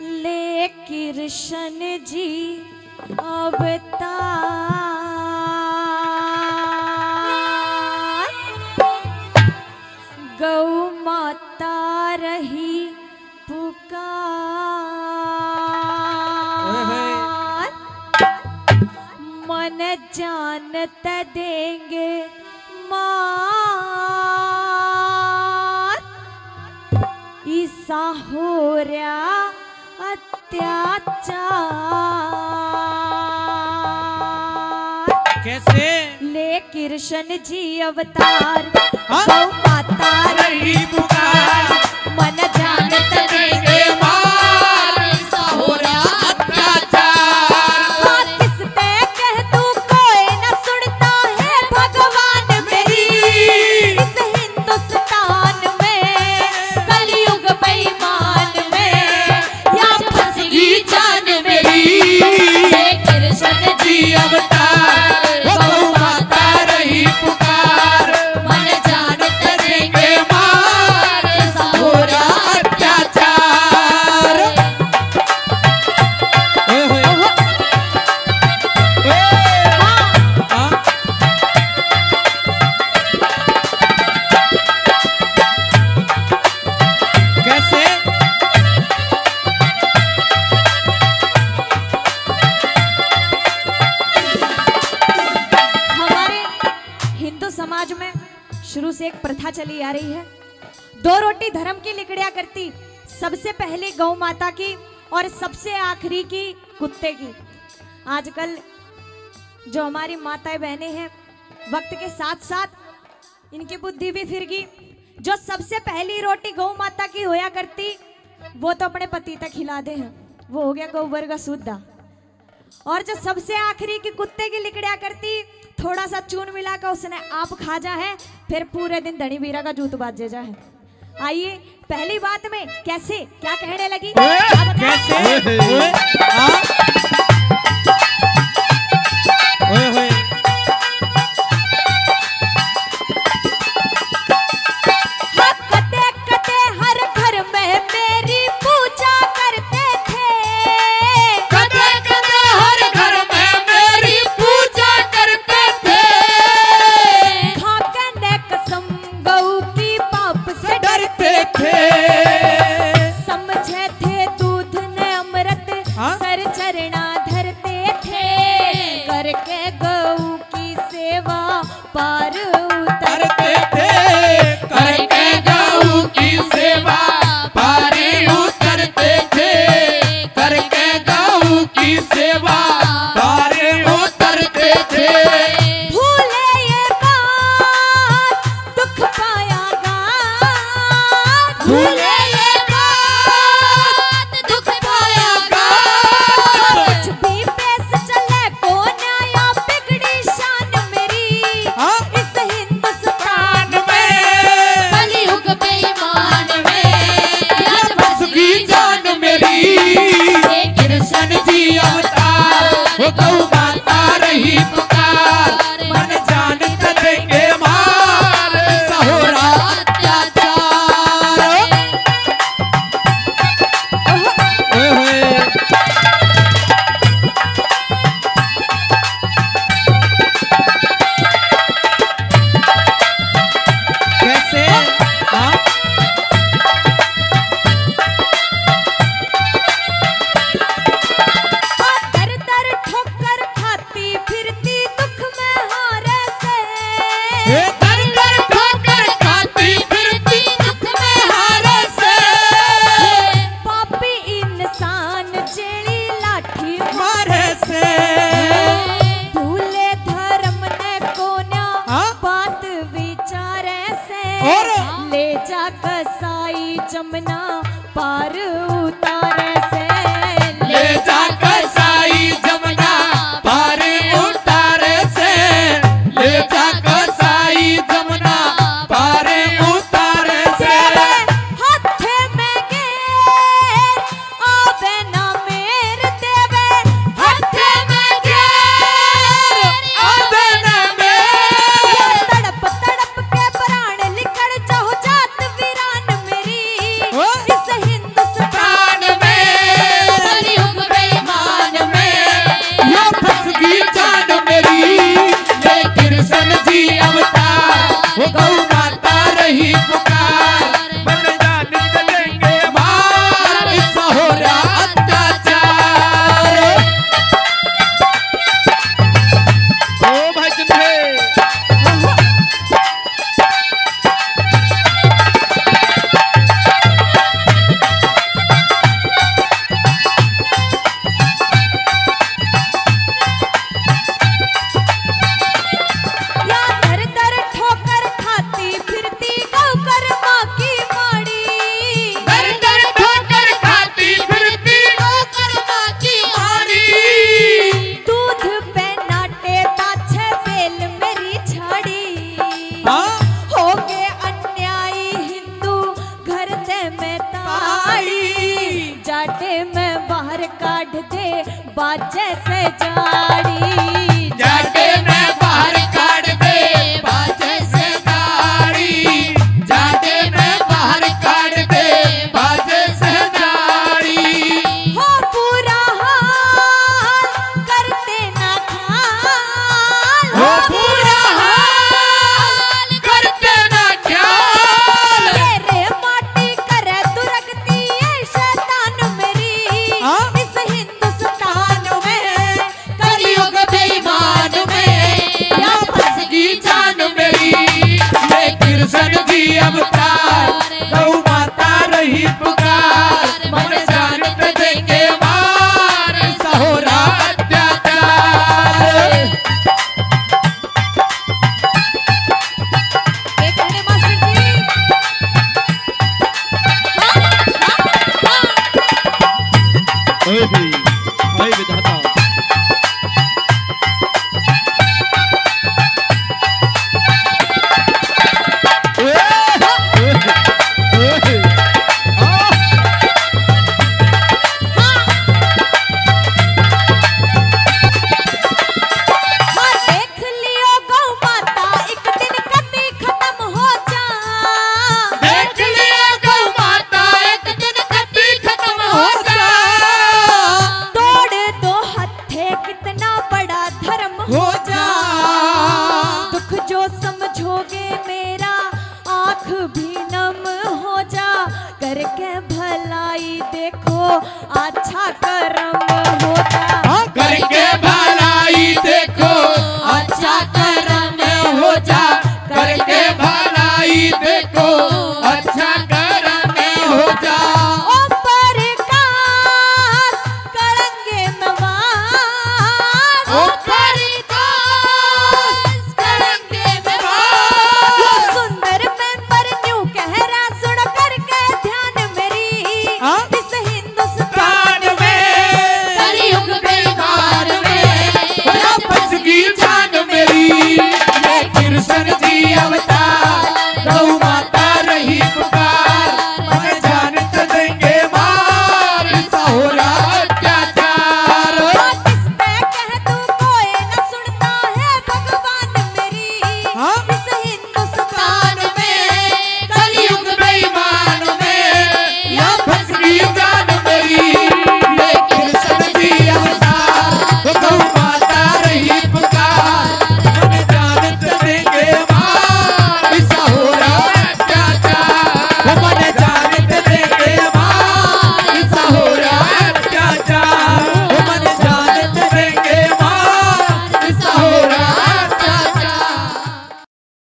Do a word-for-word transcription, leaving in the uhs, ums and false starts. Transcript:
ले कृष्ण जी अवतार, गौ माता रही पुकार, मन जानत देंगे मार, ईसा हो रहा अत्याचार। कैसे? ले कृष्ण जी अवतार, हाँ? गौ माता रही पुकार, मन जानत देंगे मार, ईसा हो रहा अत्याचार। हाँ, किस पे कह तू कोई न सुनता है भगवान मेरी, इस हिंदुस्तान में कलयुग बेईमान में या फंस गई जान मेरी। हे कृष्ण जी अवतार, गौ माता रही पुकार, मन जानत देंगे मार, ईसा हो रहा अत्याचार। ओए होए, ओए, हाँ? कैसे? हमारे हिंदू समाज में शुरू से एक प्रथा चली आ रही है, दो रोटी धर्म की लिकड़िया करती, सबसे पहले गौ माता की और सबसे आखिरी की कुत्ते की। आजकल जो हमारी माताएं बहनें हैं, वक्त के साथ साथ इनकी बुद्धि भी फिर गई। जो सबसे पहली रोटी गौ माता की होया करती, वो तो अपने पति तक खिला दे हैं, वो हो गया गोबर का सूदा। और जो सबसे आखिरी की कुत्ते की लिकड़िया करती, थोड़ा सा चून मिला कर उसने आप खा जा है, फिर पूरे दिन धनी बीरा का जूत बाजे जा है। आइए पहली बात में कैसे क्या कहने लगी, आप बताएं। कैसे? ओए, हाँ? ओए होए, हाँ, कते कते हर घर में मेरी पूजा करते थे, कदे कदे हर घर में मेरी पूजा करते थे, खाके ने कसम गऊ की पाप से डरते थे। समझे थे दूध ने अमृत, हाँ? सर चरणा धरते थे, करके गऊ की सेवा पार उतरते करते थे, करके गऊ की सेवा पारी उतरते थे, करके गऊ की सेवा पारी उतरते थे। भूले ये बात दुख पायागा, भूले ये बात दुख पायागा, कुछ भी पेश चले को न्याया बिगड़ी शान मेरी, हाँ? इस हिंदुस्तान में कलयुग बेईमान में या फंस की जान मेरी। हे कृष्ण जी अवतार, वो गौ माता रही पुकार, मन जानत देंगे मार, ईसा हो रहा अत्याचार। ओए होए, कैसे? हाँ? दर दर ठोकर खाती फिरती दुख में हारे से, हे दर दर ठोकर खाती फिरती दुख में हारे से, पापी इंसान जेड़ी लाठी मारे से। भूले धर्म ने कोन्या हाँ? बात विचारे से, और? ले जा कसाई जमुना पार उतारे से, ले जा कसाई जमुना पार उतारे से, ले जा कसाई जमुना पार उतारे से। हाथे में घेर आवे ना मेर देवे, हाथे में घेर आवे ना मेर, तड़प तड़प के प्राण निकल जाओ जात वीरान मेरी, ओ? इस में बाहर काट दे बाजे से जाड़ी, जाटे में बाहर काट दे बाजे से जाड़ी, जाटे में बाहर काट दे बाजे से जाड़ी। हो पूरा हाल करते ना ख्याल, हो पूरा हाल करते ना ख्याल, तेरे माटी करे दुर्गती है शैतान मेरी, हाँ? इस हिंदुस्तान में कलयुग बेईमान में या फंसगी जान मेरी। ये कृष्ण जी अवतार गौ माता रही पुकार, मन जान पे देंगे मार सहोरा अत्याचार। ये कहने मास्टर जी ओए भी ओए विधाता ओए ओए आ हाँ देख लियो गौ माता एक दिन कभी खत्म हो जा, देख लिया गौ माता एक दिन कभी खत्म हो जा, तोड़ दो हत्थे कितना बड़ा धर्म हो जा। दुख जो समझोगे मेरा आंख भी नम हो जा, करके भलाई देखो अच्छा कर्म होता।